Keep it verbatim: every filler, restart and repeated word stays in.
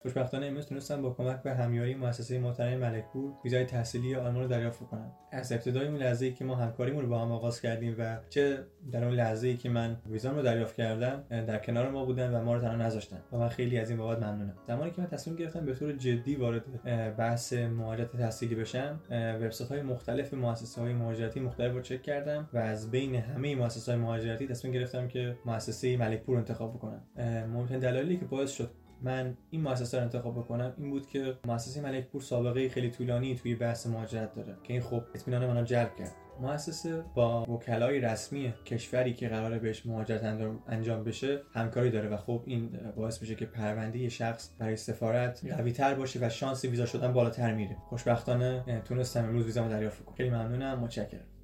خوشبختانه امروز تونستم با کمک به همیاری مؤسسه محترم ملکپور ویزای تحصیلی آلمان رو دریافت کنم. از ابتدای اون لحظه‌ای که ما همکاریمون رو با هم آغاز کردیم و چه در اون لحظه‌ای که من ویزام رو دریافت کردم در کنار ما بودن و ما رو تنها نذاشتن و من خیلی از این بابت ممنونم. زمانی که من تصمیم گرفتم به طور جدی وارد بحث مهاجرت تحصیلی بشم، وبسایت‌های مختلف مؤسسه‌های مهاجرتی مختلف رو چک کردم و از بین همه مؤسسه‌های مهاجرتی تصمیم گرفتم که مؤسسه ملکپور انتخاب کنم. مهمترین دلایلی که باعث شد من این مؤسسه رو انتخاب بکنم این بود که مؤسسه ملکپور سابقه خیلی طولانی توی بحث مهاجرت داره که این خب اطمینان منو جلب کرد. مؤسسه با وکلای رسمی کشوری که قراره بهش مهاجرت انجام بشه همکاری داره و خب این باعث میشه که پرونده یه شخص برای سفارت قوی‌تر باشه و شانس ویزا شدن بالاتر میره. خوشبختانه تونستم امروز ویزامو دریافت کنم. خیلی ممنونم، متشکرم.